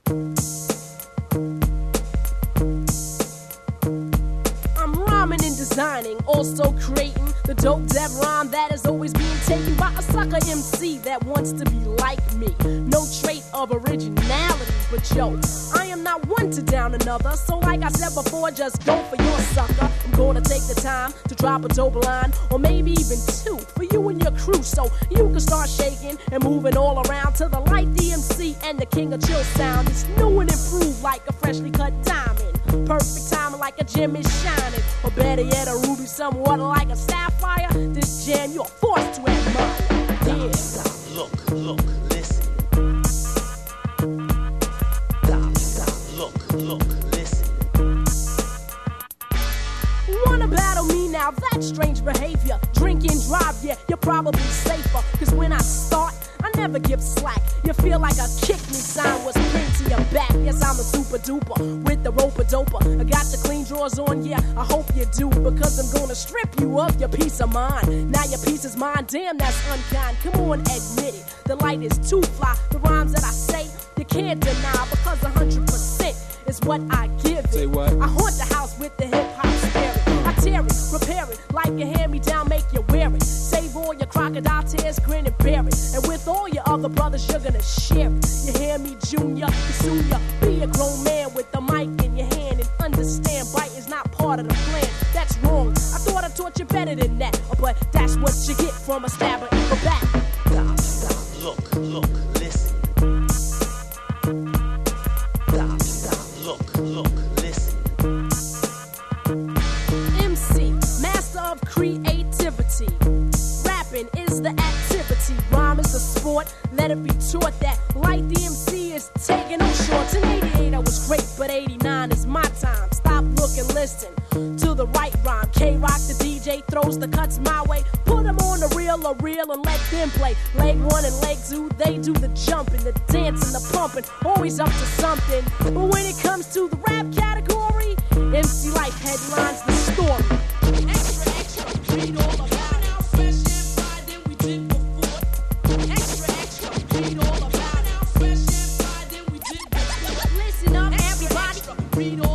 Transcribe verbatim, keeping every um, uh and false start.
I'm rhyming and designing, also creating the dope dev rhyme that is always being taken by a sucker M C that wants to be like me. No trait of originality, but yo, I am not one to down another. So like I said before, just go for your sucker. I'm gonna take the time to drop a dope line, or maybe even two, for you and your crew, so you can start shaking and moving all around to the Light D M C and the King of Chill sound. It's new and improved like a freshly cut diamond. Perfect timing like a gem is shining, or better yet, a ruby somewhat like a sapphire. This jam you're forced to admire. Yeah. Stop, stop, look, look, listen. Stop, stop, look, look, listen. Wanna battle me now? That's strange behavior. Drink and drive, yeah, you're probably safer. Cause when I start, I never give slack. You feel like a kick me sign was pinned to your back. Yes, I'm a super duper with the roper doper. I got your clean drawers on, yeah, I hope you do. Because I'm gonna strip you of your peace of mind. Now your peace is mine, damn, that's unkind. Come on, admit it, the light is too fly. The rhymes that I say, you can't deny. Because one hundred percent is what I give it. Say what? I haunt the house with the hip-hop spirit. I tear it, repair it, like a hand-me-down, make you wear it. Save all your crocodile tears, grin and bear it. And with all your other brothers, you're gonna share it. You hear me, Junior? Junior, be a grown man with the mic in your hand and understand bite is not part of the plan. That's wrong. I thought I taught you better than that, but that's what you get from a stabber in the back. Stop, stop, look, look, listen. Stop, stop, look, look, listen. M C, master of creativity. Rapping is the activity. Rhyme is a sport. Let it be taught that Light D M C is taking no shorts. In eighty-eight I was great, but eighty-nine is my time. Stop, look, and listen to the right rhyme. K-Rock, the D J, throws the cuts my way. Put them on the reel or reel and let them play. Leg one and leg two, they do the jumping, the dancing, the pumping. Always up to something. But when it comes to the rap category, M C Life headlines the story. Extra, extra, read all about it. Now fresh and fly than we did before. Extra, extra, read all about it. Now fresh and fly than we did before. Listen up, everybody. Read all